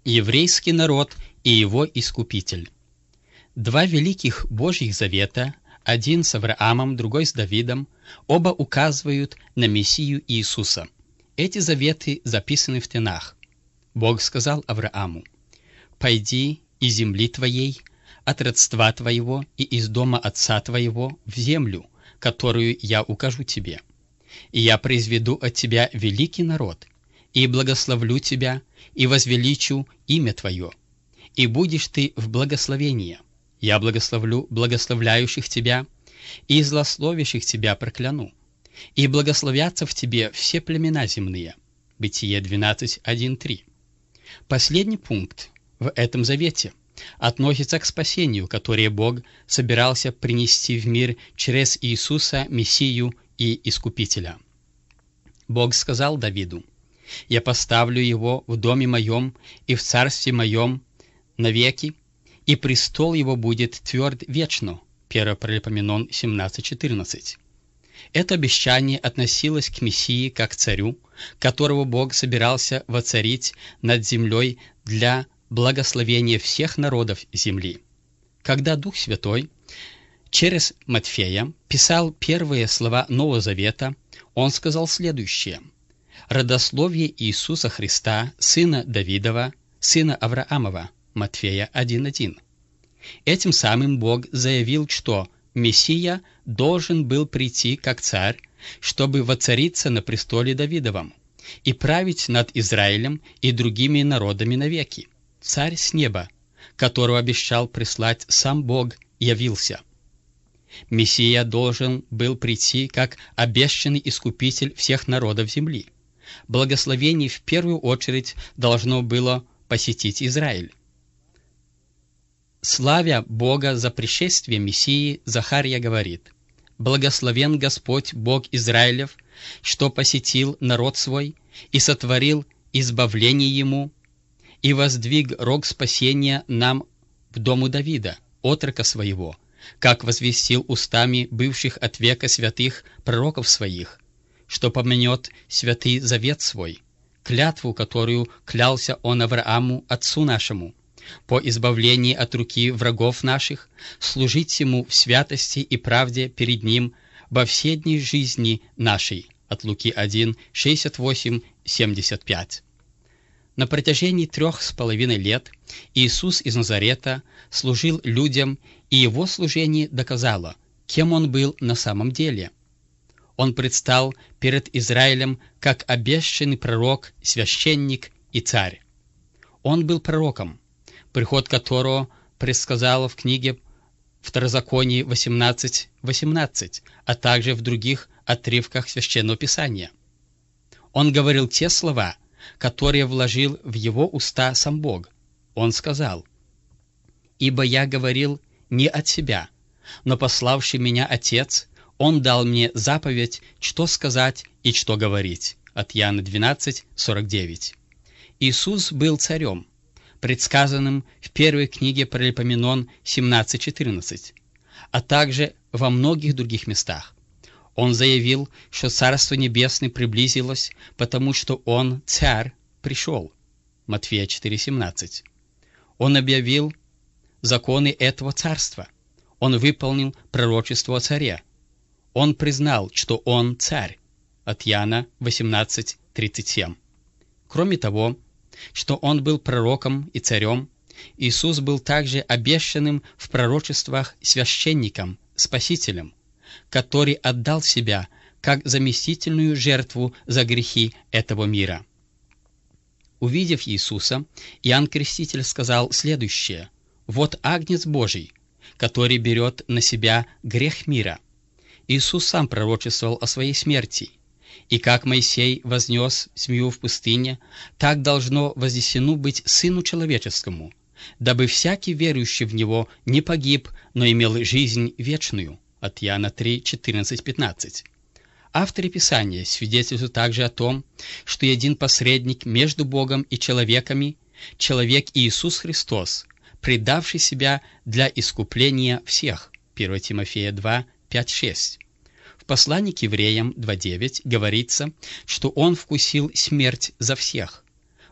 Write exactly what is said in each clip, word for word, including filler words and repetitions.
еврейский народ и его Искупитель. Два великих Божьих завета, один с Авраамом, другой с Давидом, оба указывают на Мессию Иисуса. Эти заветы записаны в Тенах. Бог сказал Аврааму: «Пойди из земли твоей, от родства твоего и из дома отца твоего в землю, которую я укажу тебе. И я произведу от тебя великий народ, и благословлю тебя, и возвеличу имя твое, и будешь ты в благословении. Я благословлю благословляющих тебя, и злословящих тебя прокляну. И благословятся в тебе все племена земные». Бытие двенадцать, один, три. Последний пункт в этом завете относится к спасению, которое Бог собирался принести в мир через Иисуса, Мессию и Искупителя. Бог сказал Давиду: «Я поставлю его в доме моем и в царстве моем навеки, и престол его будет тверд вечно». первое Паралипоменон семнадцать, четырнадцать. Это обещание относилось к Мессии как царю, которого Бог собирался воцарить над землей для благословения всех народов земли. Когда Дух Святой через Матфея писал первые слова Нового Завета, он сказал следующее: «Родословие Иисуса Христа, сына Давидова, сына Авраамова». Матфея один, один. Этим самым Бог заявил, что Мессия должен был прийти как царь, чтобы воцариться на престоле Давидовом и править над Израилем и другими народами навеки. Царь с неба, которого обещал прислать сам Бог, явился. Мессия должен был прийти как обещанный Искупитель всех народов земли. Благословение в первую очередь должно было посетить Израиль. Славя Бога за пришествие Мессии, Захария говорит: «Благословен Господь, Бог Израилев, что посетил народ свой и сотворил избавление ему, и воздвиг рог спасения нам в дому Давида, отрока своего, как возвестил устами бывших от века святых пророков своих, что помянет святый завет свой, клятву, которую клялся он Аврааму, отцу нашему, по избавлении от руки врагов наших, служить ему в святости и правде перед ним во все дни жизни нашей». От Луки один, шестьдесят восемь, семьдесят пять. На протяжении трех с половиной лет Иисус из Назарета служил людям, и его служение доказало, кем он был на самом деле. Он предстал перед Израилем как обещанный пророк, священник и царь. Он был пророком, приход которого предсказало в книге Второзаконие восемнадцать, восемнадцать, а также в других отрывках Священного Писания. Он говорил те слова, которые вложил в его уста сам Бог. Он сказал: «Ибо я говорил не от себя, но пославший меня Отец, Он дал мне заповедь, что сказать и что говорить». От Иоанна двенадцать, сорок девять. Иисус был царем, предсказанным в первой книге Паралипоменон семнадцать, четырнадцать, а также во многих других местах. Он заявил, что Царство Небесное приблизилось, потому что Он, Царь, пришел. Матфея четыре, семнадцать. Он объявил законы этого царства. Он выполнил пророчество о царе. Он признал, что Он Царь. От Иоанна восемнадцать, тридцать семь. Кроме того, что Он был пророком и царем, Иисус был также обещанным в пророчествах священником, спасителем, который отдал себя как заместительную жертву за грехи этого мира. Увидев Иисуса, Иоанн Креститель сказал следующее: «Вот Агнец Божий, который берет на себя грех мира». Иисус сам пророчествовал о своей смерти. «И как Моисей вознес змею в пустыне, так должно вознесено быть Сыну Человеческому, дабы всякий верующий в Него не погиб, но имел жизнь вечную». От Иоанна три, четырнадцать, пятнадцать. Авторы Писания свидетельствуют также о том, что един посредник между Богом и человеками, человек Иисус Христос, предавший себя для искупления всех. первое Тимофея два, пять, шесть. В послании к евреям два, девять говорится, что Он вкусил смерть за всех.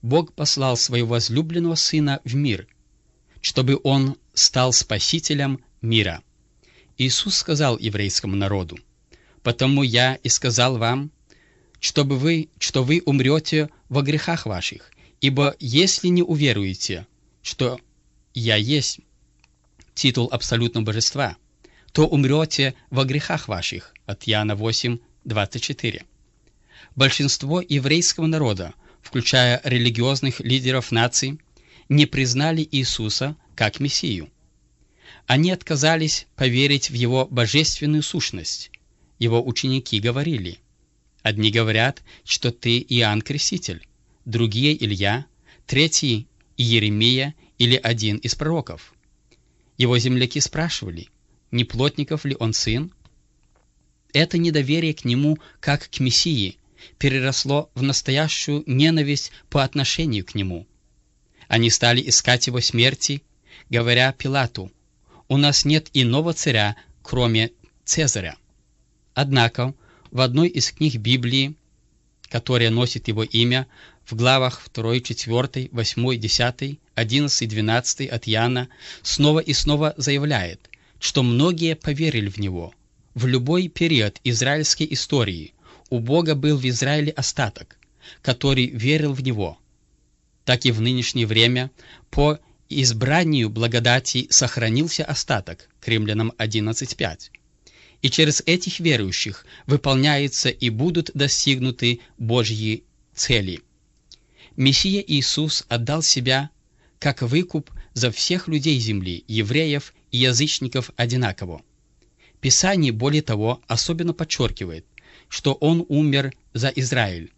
Бог послал Своего возлюбленного Сына в мир, чтобы Он стал Спасителем мира. Иисус сказал еврейскому народу: «Потому я и сказал вам, чтобы вы, что вы умрете во грехах ваших, ибо если не уверуете, что Я есть титул абсолютного божества, то умрете во грехах ваших». От Иоанна восемь, двадцать четыре. Большинство еврейского народа, включая религиозных лидеров наций, не признали Иисуса как Мессию. Они отказались поверить в Его божественную сущность. Его ученики говорили: одни говорят, что ты Иоанн Креститель, другие — Илья, третий — Иеремия или один из пророков. Его земляки спрашивали, не плотников ли он сын? Это недоверие к нему, как к Мессии, переросло в настоящую ненависть по отношению к нему. Они стали искать его смерти, говоря Пилату: «У нас нет иного царя, кроме Цезаря». Однако в одной из книг Библии, которая носит его имя, в главах два, четыре, восемь, десять, одиннадцать, двенадцать от Иоанна снова и снова заявляет, что многие поверили в него. В любой период израильской истории у Бога был в Израиле остаток, который верил в Него. Так и в нынешнее время по избранию благодати сохранился остаток, к Римлянам одиннадцать, пять. И через этих верующих выполняются и будут достигнуты Божьи цели. Мессия Иисус отдал Себя как выкуп за всех людей земли, евреев и язычников одинаково. Писание, более того, особенно подчеркивает, что Он умер за Израиль.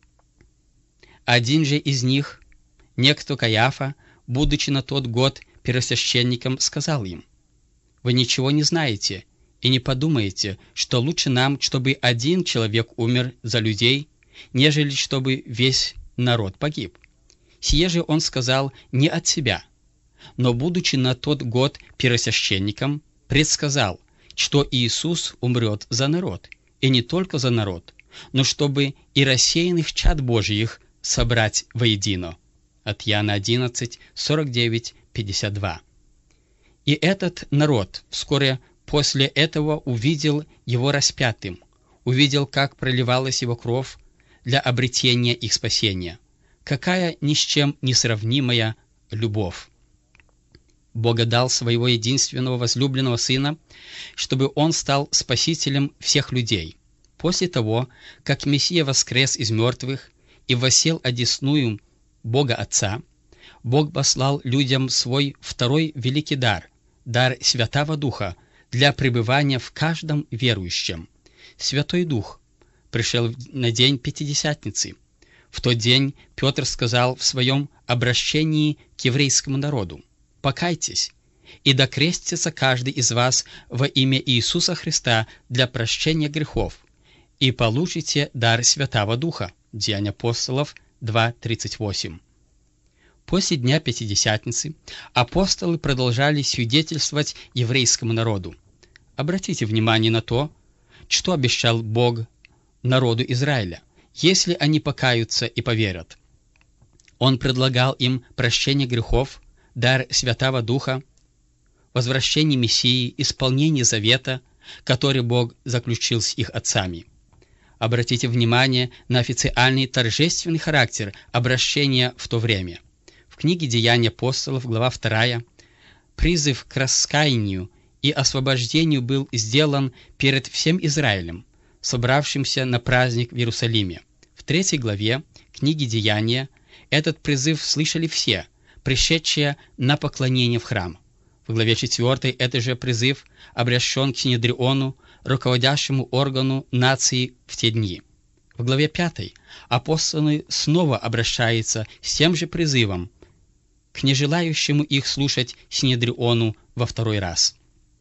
Один же из них, некто Каиафа, будучи на тот год первосвященником, сказал им: «Вы ничего не знаете и не подумаете, что лучше нам, чтобы один человек умер за людей, нежели чтобы весь народ погиб». Сие же он сказал не от себя, но, будучи на тот год первосвященником, предсказал, что Иисус умрет за народ, и не только за народ, но чтобы и рассеянных чад Божьих собрать воедино. От Иоанна одиннадцать, сорок девять, пятьдесят два. И этот народ вскоре после этого увидел Его распятым, увидел, как проливалась Его кровь для обретения их спасения. Какая ни с чем не сравнимая любовь! Бог дал Своего единственного возлюбленного Сына, чтобы Он стал Спасителем всех людей. После того, как Мессия воскрес из мертвых и воссел одесную Бога Отца, Бог послал людям Свой второй великий дар, дар Святого Духа, для пребывания в каждом верующем. Святой Дух пришел на день Пятидесятницы. В тот день Петр сказал в своем обращении к еврейскому народу: «Покайтесь, и докрестится каждый из вас во имя Иисуса Христа для прощения грехов, и получите дар Святого Духа». Деяния апостолов два, тридцать восемь. После дня Пятидесятницы апостолы продолжали свидетельствовать еврейскому народу. Обратите внимание на то, что обещал Бог народу Израиля, если они покаются и поверят. Он предлагал им прощение грехов, дар Святого Духа, возвращение Мессии, исполнение завета, который Бог заключил с их отцами. Обратите внимание на официальный торжественный характер обращения в то время. В книге «Деяния апостолов», глава вторая, призыв к раскаянию и освобождению был сделан перед всем Израилем, собравшимся на праздник в Иерусалиме. В третьей главе книги «Деяния» этот призыв слышали все, пришедшие на поклонение в храм. В главе четвёртой этот же призыв обращен к Синедриону, руководящему органу нации в те дни. В главе пятой апостолы снова обращаются с тем же призывом к нежелающему их слушать Синедриону во второй раз.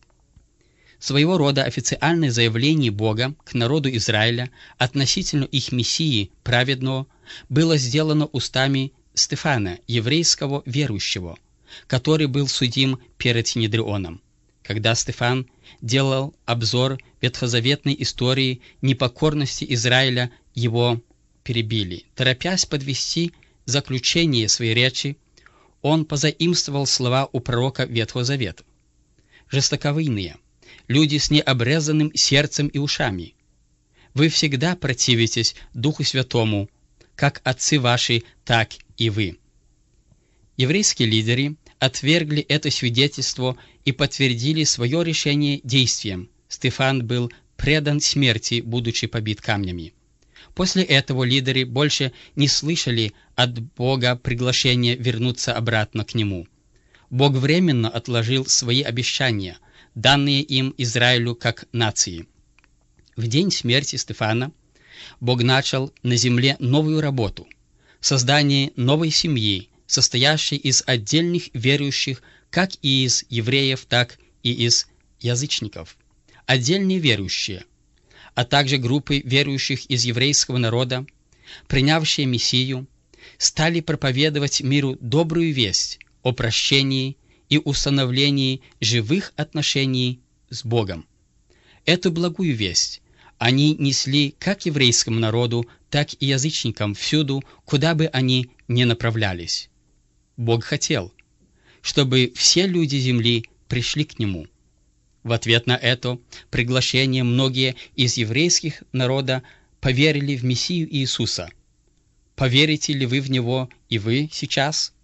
Своего рода официальное заявление Бога к народу Израиля относительно их Мессии праведного было сделано устами Стефана, еврейского верующего, который был судим перед Синедрионом. Когда Стефан делал обзор ветхозаветной истории непокорности Израиля, его перебили, торопясь подвести заключение своей речи он позаимствовал слова у пророка Ветхого Завета. «Жестоковыйные, люди с необрезанным сердцем и ушами, вы всегда противитесь Духу Святому, как отцы ваши, так и вы». Еврейские лидеры отвергли это свидетельство и подтвердили свое решение действием. Стефан был предан смерти, будучи побит камнями. После этого лидеры больше не слышали от Бога приглашения вернуться обратно к Нему. Бог временно отложил свои обещания, данные им Израилю как нации. В день смерти Стефана Бог начал на земле новую работу – создание новой семьи, состоящей из отдельных верующих как и из евреев, так и из язычников. Отдельные верующие, а также группы верующих из еврейского народа, принявшие Мессию, стали проповедовать миру добрую весть о прощении и установлении живых отношений с Богом. Эту благую весть они несли как еврейскому народу, так и язычникам всюду, куда бы они ни направлялись. Бог хотел, чтобы все люди земли пришли к Нему. В ответ на это приглашение многие из еврейских народа поверили в Мессию Иисуса. Поверите ли вы в Него и вы сейчас?